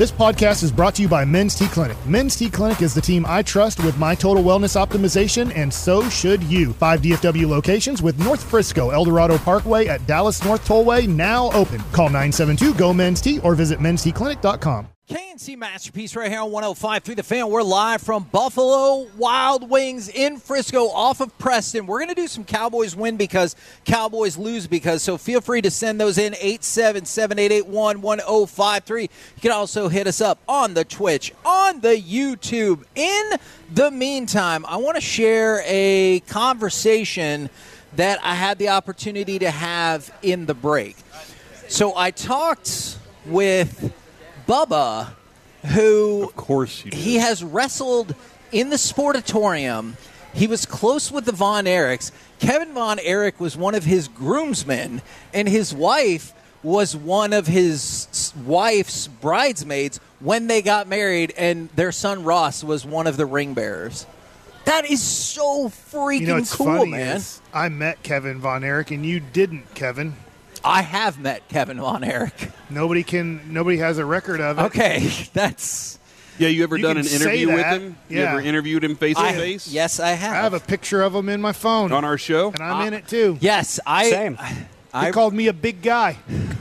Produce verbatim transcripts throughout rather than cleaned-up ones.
This podcast is brought to you by Men's T Clinic. Men's T Clinic is the team I trust with my total wellness optimization, and so should you. Five D F W locations with North Frisco, El Dorado Parkway at Dallas North Tollway now open. Call nine seven two, G O, Men's T or visit mens t clinic dot com. K N C Masterpiece right here on one oh five point three The Fan. We're live from Buffalo Wild Wings in Frisco off of Preston. We're going to do some Cowboys win because, Cowboys lose because, so feel free to send those in eight seven seven, eight eight one, one oh five three. You can also hit us up on the Twitch, on the YouTube. In the meantime, I want to share a conversation that I had the opportunity to have in the break. So I talked with Bubba, who of course you did. He has wrestled in the Sportatorium. He was close with the Von Erichs. Kevin Von Erich was one of his groomsmen, and his wife was one of his wife's bridesmaids when they got married, and their son Ross was one of the ring bearers. That is so freaking you know, it's cool, funny man. Is I met Kevin Von Erich, and you didn't, Kevin. I have met Kevin Von Erich. Nobody can. Nobody has a record of it. Okay, that's. Yeah, you ever You done can an interview say with that. him? Yeah. You ever interviewed him face to I, face? Yes, I have. I have a picture of him in my phone On our show? and I'm Uh, in it too. Yes, I. Same. I, He I called me a big guy.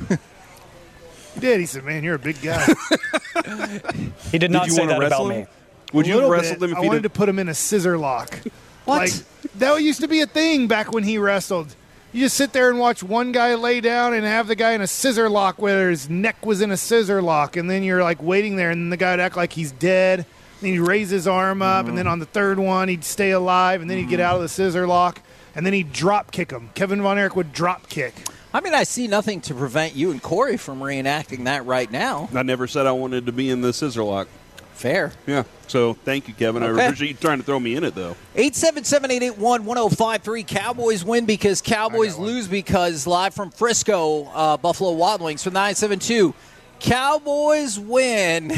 He did. He said, "Man, you're a big guy." He did not you say wanna that wrestle about him? me. Would A you have little wrestled bit. him if I he wanted did? to put him in a scissor lock. What? Like, that used to be a thing back when he wrestled. You just sit there and watch one guy lay down and have the guy in a scissor lock where his neck was in a scissor lock, and then you're like waiting there, and the guy would act like he's dead. Then he'd raise his arm up, and then on the third one he'd stay alive, and then he'd get out of the scissor lock, and then he'd drop kick him. Kevin Von Erich would drop kick. I mean, I see nothing to prevent you and Corey from reenacting that right now. I never said I wanted to be in the scissor lock. Fair. Yeah. So thank you, Kevin. Okay. I appreciate you trying to throw me in it, though. eight seven seven, eight eight one, one oh five three. Cowboys win because Cowboys lose because, live from Frisco, uh, Buffalo Wild Wings for nine seven two. Cowboys win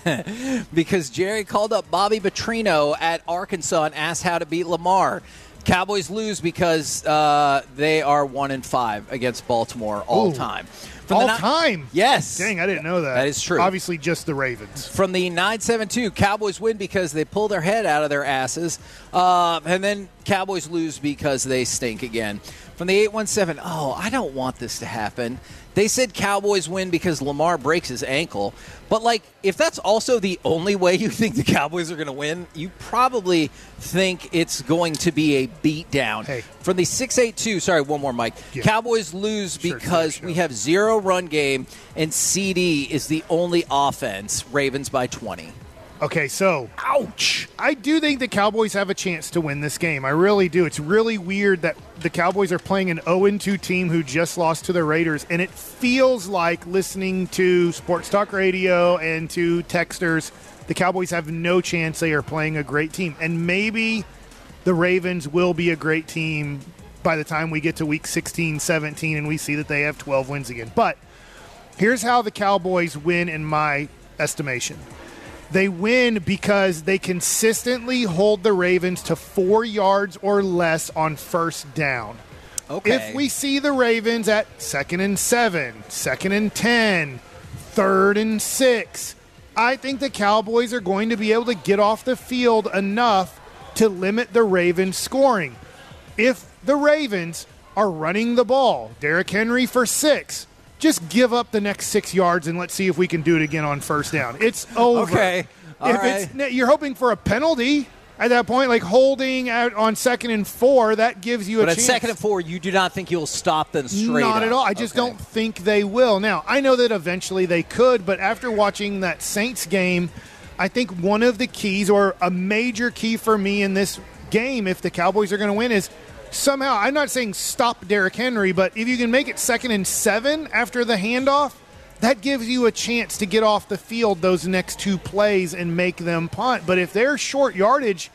because Jerry called up Bobby Petrino at Arkansas and asked how to beat Lamar. Cowboys lose because uh, they are one and five against Baltimore all Ooh. time. From All the ni- time? Yes. Dang, I didn't know that. That is true. Obviously just the Ravens. From the nine seven two, Cowboys win because they pull their head out of their asses. Uh, and then Cowboys lose because they stink again. From the eight one seven, oh, I don't want this to happen. They said Cowboys win because Lamar breaks his ankle. But, like, if that's also the only way you think the Cowboys are going to win, you probably think it's going to be a beatdown. Hey. From the six eight two, sorry, one more, Mike. Yeah. Cowboys lose Sure, because sure, sure. we have zero run game, and C D is the only offense. Ravens by twenty. Okay, so Ouch. I do think the Cowboys have a chance to win this game. I really do. It's really weird that the Cowboys are playing an oh and two team who just lost to the Raiders, and it feels like, listening to Sports Talk Radio and to texters, the Cowboys have no chance. They are playing a great team. And maybe the Ravens will be a great team by the time we get to week sixteen, seventeen, and we see that they have twelve wins again. But here's how the Cowboys win in my estimation. They win because they consistently hold the Ravens to four yards or less on first down. Okay. If we see the Ravens at second and seven, second and ten, third and six, I think the Cowboys are going to be able to get off the field enough to limit the Ravens' scoring. If the Ravens are running the ball, Derrick Henry for six, just give up the next six yards and let's see if we can do it again on first down. It's over. Okay. All if right. it's, you're hoping for a penalty at that point, like holding out on second and four, that gives you a But at chance. second and four, you do not think you'll stop them straight Not up. at all. I just Okay. don't think they will. Now, I know that eventually they could, but after watching that Saints game, I think one of the keys, or a major key for me in this game, if the Cowboys are going to win, is somehow, I'm not saying stop Derrick Henry, but if you can make it second and seven after the handoff, that gives you a chance to get off the field those next two plays and make them punt. But if they're short yardage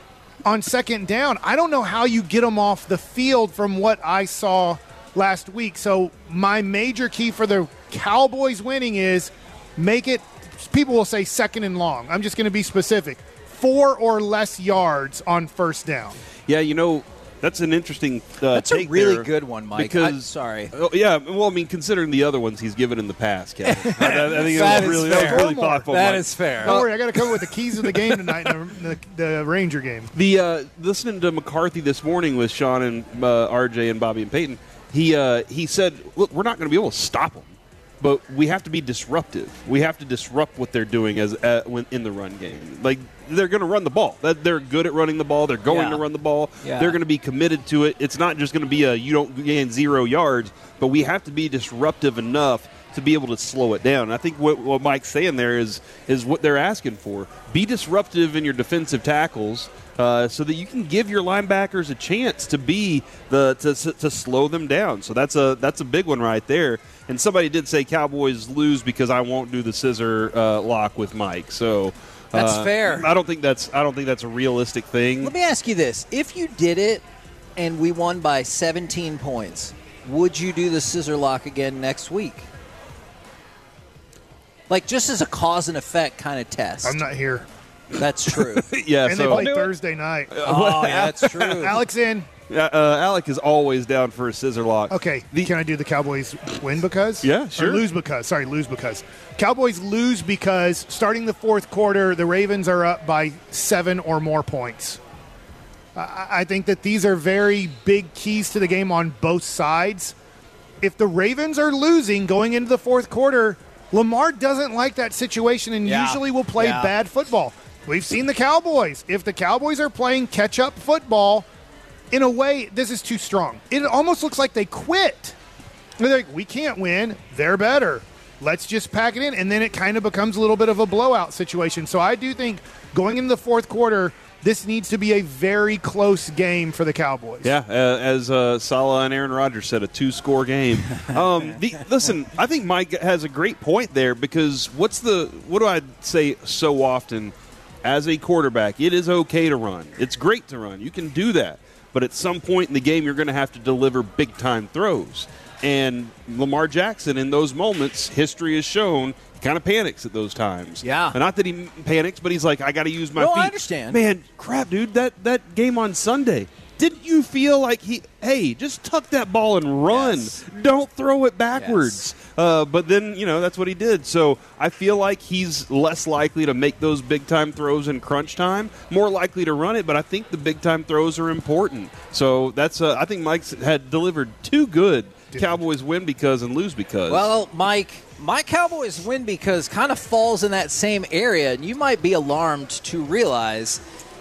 on second down, I don't know how you get them off the field from what I saw last week. So my major key for the Cowboys winning is make it, people will say second and long. I'm just going to be specific. Four or less yards on first down. Yeah, you know, That's an interesting uh, That's a take really there good one, Mike. Because, I'm sorry. Oh, yeah, well, I mean, considering the other ones he's given in the past, Kevin. I, I think That it was is really, that fair. was really thoughtful. That Mike. is fair. Don't worry, I got to cover with the keys of the game tonight in the, the, the Ranger game. The uh, listening to McCarthy this morning with Sean and uh, R J and Bobby and Peyton, he uh, he said, "Look, we're not going to be able to stop them, but we have to be disruptive. We have to disrupt what they're doing as uh, when in the run game. Like they're going to run the ball. That they're good at running the ball. They're going Yeah. to run the ball. Yeah. They're going to be committed to it. It's not just going to be a you don't gain zero yards, but we have to be disruptive enough." To be able to slow it down. I think what, what Mike's saying there is is what they're asking for. Be disruptive in your defensive tackles uh, so that you can give your linebackers a chance to be the to, to slow them down. So that's a that's a big one right there. And somebody did say Cowboys lose because I won't do the scissor uh, lock with Mike. So That's uh, fair. I don't think that's I don't think that's a realistic thing. Let me ask you this. If you did it and we won by seventeen points, would you do the scissor lock again next week? Like, just as a cause and effect kind of test. I'm not here. That's true. yeah, And so they play Thursday night. Oh, yeah, that's true. Alex in. Yeah, uh, Alec is always down for a scissor lock. Okay, The- can I do the Cowboys win because? Yeah, Or sure. lose because. Sorry, lose because. Cowboys lose because starting the fourth quarter, the Ravens are up by seven or more points. I, I think that these are very big keys to the game on both sides. If the Ravens are losing going into the fourth quarter, Lamar doesn't like that situation and Yeah. usually will play Yeah. bad football. We've seen the Cowboys. If the Cowboys are playing catch-up football, in a way, this is too strong. It almost looks like they quit. They're like, we can't win. They're better. Let's just pack it in. And then it kind of becomes a little bit of a blowout situation. So I do think going into the fourth quarter, this needs to be a very close game for the Cowboys. Yeah, uh, as uh, Salah and Aaron Rodgers said, a two-score game. Um, the, listen, I think Mike has a great point there because what's the what do I say so often? As a quarterback, it is okay to run. It's great to run. You can do that. But at some point in the game, you're going to have to deliver big-time throws. And Lamar Jackson, in those moments, history has shown, he kind of panics at those times. Yeah. And not that he panics, but he's like, I got to use my No, feet. I understand. Man, crap, dude, that, that game on Sunday, didn't you feel like he, hey, just tuck that ball and run. Yes. Don't throw it backwards. Uh, but then, you know, that's what he did. So I feel like he's less likely to make those big-time throws in crunch time, more likely to run it, but I think the big-time throws are important. So that's, uh, I think Mike's had delivered two good Cowboys win because and lose because. Well, Mike, my Cowboys win because kind of falls in that same area, and you might be alarmed to realize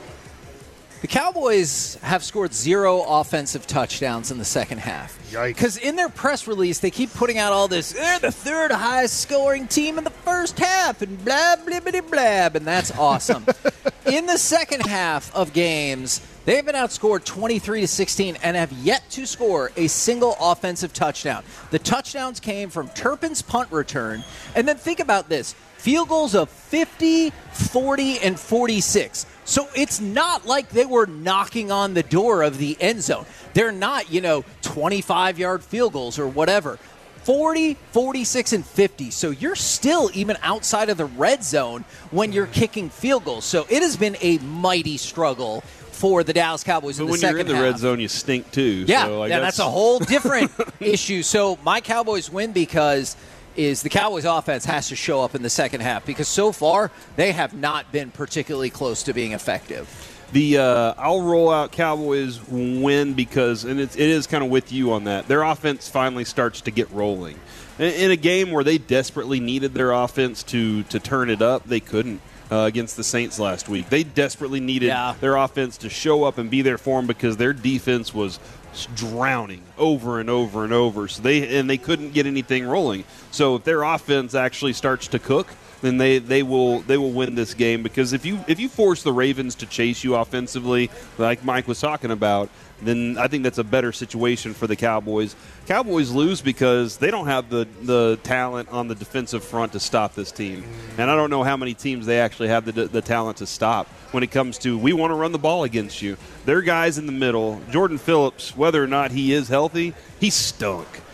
the Cowboys have scored zero offensive touchdowns in the second half. Yikes. Because in their press release, they keep putting out all this, they're the third highest scoring team in the first half, and blah, blah, blah, blah, and that's awesome. In the second half of games, they've been outscored twenty-three to sixteen and have yet to score a single offensive touchdown. The touchdowns came from Turpin's punt return. And then think about this. Field goals of fifty, forty, and forty-six. So it's not like they were knocking on the door of the end zone. They're not, you know, twenty-five-yard field goals or whatever. forty, forty-six, and fifty. So you're still even outside of the red zone when you're kicking field goals. So it has been a mighty struggle for the Dallas Cowboys but in the when second you're in the half. red zone, you stink too. Yeah, so, like, yeah, that's, a whole different issue. So my Cowboys win because is the Cowboys offense has to show up in the second half because so far they have not been particularly close to being effective. The uh, I'll roll out Cowboys win because, and it's, it is kind of with you on that. Their offense finally starts to get rolling. In, in a game where they desperately needed their offense to to turn it up, they couldn't uh, against the Saints last week. They desperately needed Yeah. their offense to show up and be there for them because their defense was drowning over and over and over. So they and they couldn't get anything rolling. So if their offense actually starts to cook, then they, they will they will win this game because if you if you force the Ravens to chase you offensively, like Mike was talking about, then I think that's a better situation for the Cowboys. Cowboys lose because they don't have the, the talent on the defensive front to stop this team. And I don't know how many teams they actually have the, the talent to stop when it comes to we want to run the ball against you. Their guys in the middle, Jordan Phillips, whether or not he is healthy, he stunk.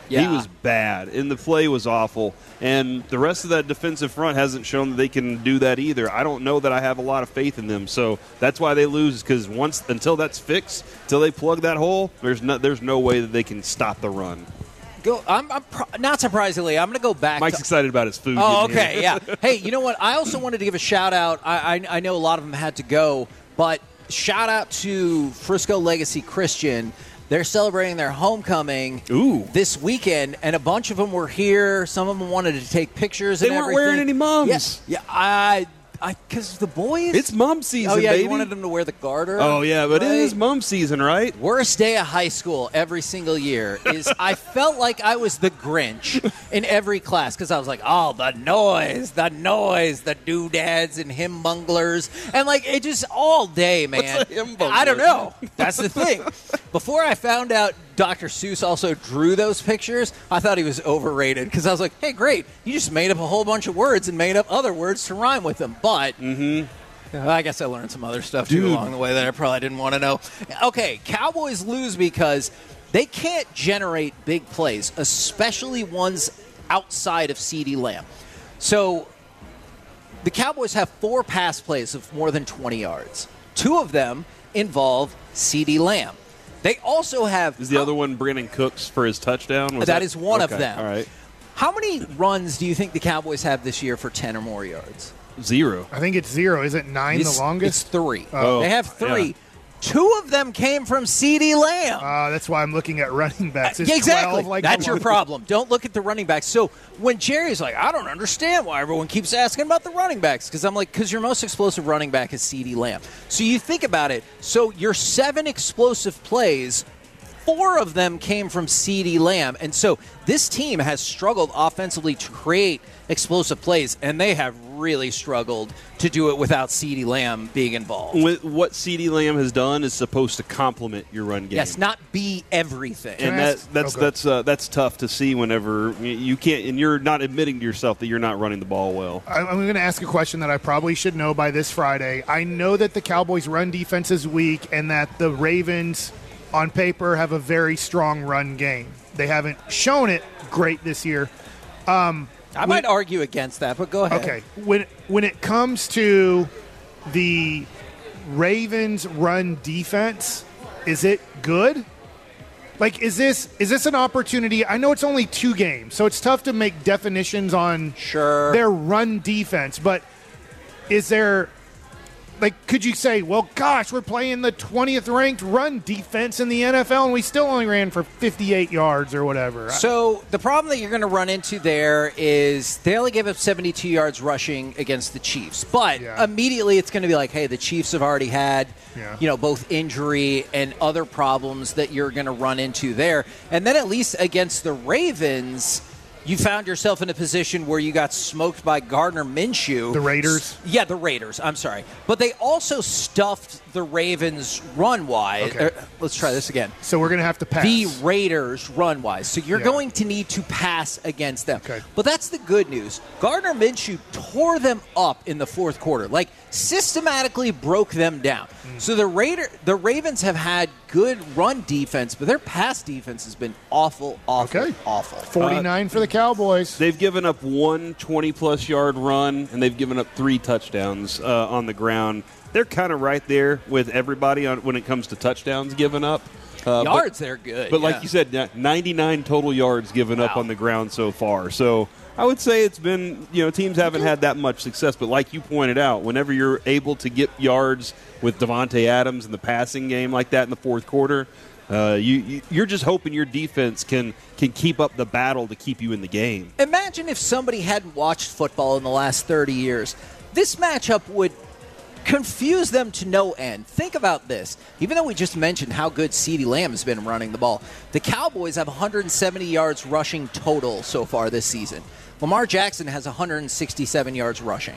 Yeah. He was bad, and the play was awful. And the rest of that defensive front hasn't shown that they can do that either. I don't know that I have a lot of faith in them. So that's why they lose, because once until that's fixed, until they plug that hole, there's no, there's no way that they can stop the run. Go. I'm, I'm pro- not surprisingly, I'm going to go back. Mike's to, excited about his food. Oh, getting okay, here. yeah. Hey, you know what? I also wanted to give a shout out. I, I I know a lot of them had to go, but shout out to Frisco Legacy Christian. They're celebrating their homecoming Ooh. this weekend, and a bunch of them were here. Some of them wanted to take pictures. They and weren't everything. wearing any mums. Yes, yeah, I, I, because the boys. It's mum season, Oh yeah, baby. you wanted them to wear the garter. Oh yeah, but right? it is mum season, right? Worst day of high school every single year is I felt like I was the Grinch in every class because I was like, oh, the noise, the noise, the doodads and hymn bunglers. And, like, it just all day, man. What's a hymn bungler? I don't know. That's the thing. Before I found out Doctor Seuss also drew those pictures, I thought he was overrated because I was like, hey, great. You just made up a whole bunch of words and made up other words to rhyme with them. But Mm-hmm. I guess I learned some other stuff, too, Dude. along the way that I probably didn't want to know. Okay, Cowboys lose because they can't generate big plays, especially ones outside of CeeDee Lamb. So the Cowboys have four pass plays of more than twenty yards. Two of them involve CeeDee Lamb. They also have... Is the other one Brandon Cooks for his touchdown? Was That is one of Okay, them. All right. How many runs do you think the Cowboys have this year for ten or more yards? Zero. I think it's zero. Is it nine It's- the longest? It's three. Oh, they have three. yeah. Two of them came from CeeDee Lamb. Uh, that's why I'm looking at running backs. Is Yeah, exactly. twelve like That's the your one- problem. Don't look at the running backs. So when Jerry's like, I don't understand why everyone keeps asking about the running backs, because I'm like, because your most explosive running back is CeeDee Lamb. So you think about it. So your seven explosive plays, four of them came from CeeDee Lamb. And so this team has struggled offensively to create explosive plays, and they have really struggled to do it without CeeDee Lamb being involved. With what CeeDee Lamb has done is supposed to complement your run game. Yes, not be everything. and I that, ask- that's okay. that's uh, that's tough to see whenever you- you can't, and you're not admitting to yourself that you're not running the ball well. I- I'm going to ask a question that I probably should know by this Friday. I know that the Cowboys' run defense is weak and that the Ravens, on paper, have a very strong run game. They haven't shown it great this year. I might argue against that, but go ahead. Okay, when when it comes to the Ravens' run defense, is it good? Like, is this is this an opportunity? I know it's only two games, so it's tough to make definitions on Sure. their run defense, but is there, like, could you say, well, gosh, we're playing the twentieth ranked run defense in the N F L, and we still only ran for fifty-eight yards or whatever? So the problem that you're going to run into there is they only gave up seventy-two yards rushing against the Chiefs. But Yeah. immediately it's going to be like, hey, the Chiefs have already had, Yeah. you know, both injury and other problems that you're going to run into there. And then at least against the Ravens, you found yourself in a position where you got smoked by Gardner Minshew. The Raiders? Yeah, the Raiders. I'm sorry. But they also stuffed the Ravens run-wise. Okay. Er, let's try this again. So we're going to have to pass. The Raiders run-wise. So you're Yeah. going to need to pass against them. Okay. But that's the good news. Gardner Minshew tore them up in the fourth quarter, like systematically broke them down. Mm. So the Raider, the Ravens have had good run defense, but their pass defense has been awful, awful, Okay. awful. forty-nine for the Cowboys. They've given up one twenty-plus yard run, and they've given up three touchdowns uh, on the ground. They're kind of right there with everybody on, when it comes to touchdowns given up. Uh, but- Yards, they're good. But like yeah. you said, ninety-nine total yards given up Wow. on the ground so far. So I would say it's been, you know, teams haven't had that much success. But like you pointed out, whenever you're able to get yards with Devontae Adams in the passing game like that in the fourth quarter, uh, you, you you're just hoping your defense can can keep up the battle to keep you in the game. Imagine if somebody hadn't watched football in the last thirty years. This matchup would confuse them to no end. Think about this. Even though we just mentioned how good CeeDee Lamb has been running the ball, the Cowboys have one hundred seventy yards rushing total so far this season. Lamar Jackson has one hundred sixty-seven yards rushing.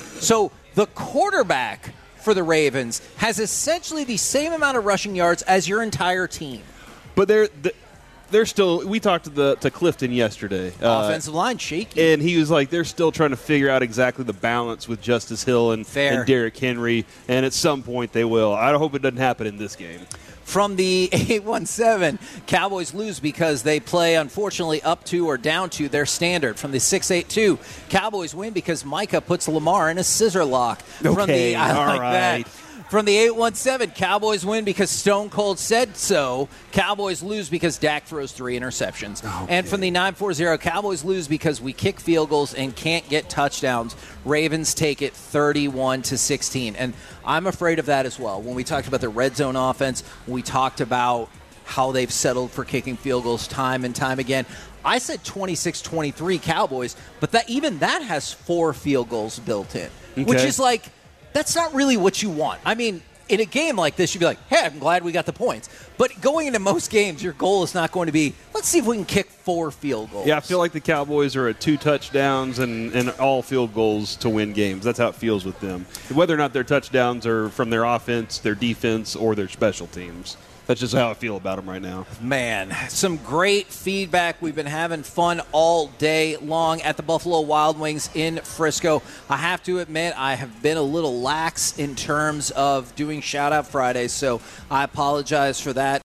So the quarterback for the Ravens has essentially the same amount of rushing yards as your entire team. But they're they're still. We talked to the to Clifton yesterday. Uh, Offensive line shaky. And he was like, they're still trying to figure out exactly the balance with Justice Hill and, Fair. and Derrick Henry, and at some point they will. I hope it doesn't happen in this game. From the eight one seven, Cowboys lose because they play, unfortunately, up to or down to their standard. From the six eight two, Cowboys win because Micah puts Lamar in a scissor lock. Okay, From the, I all like right. that. From the eight one seven, Cowboys win because Stone Cold said so. Cowboys lose because Dak throws three interceptions. Okay. And from the nine forty, Cowboys lose because we kick field goals and can't get touchdowns. Ravens take it thirty-one to sixteen. And I'm afraid of that as well. When we talked about the red zone offense, we talked about how they've settled for kicking field goals time and time again. I said twenty-six twenty-three Cowboys, but that even that has four field goals built in, Okay. which is like, that's not really what you want. I mean, in a game like this, you'd be like, hey, I'm glad we got the points. But going into most games, your goal is not going to be, let's see if we can kick four field goals. Yeah, I feel like the Cowboys are at two touchdowns and, and all field goals to win games. That's how it feels with them. Whether or not their touchdowns are from their offense, their defense, or their special teams. That's just how I feel about them right now. Man, some great feedback. We've been having fun all day long at the Buffalo Wild Wings in Frisco. I have to admit, I have been a little lax in terms of doing Shout Out Fridays, so I apologize for that.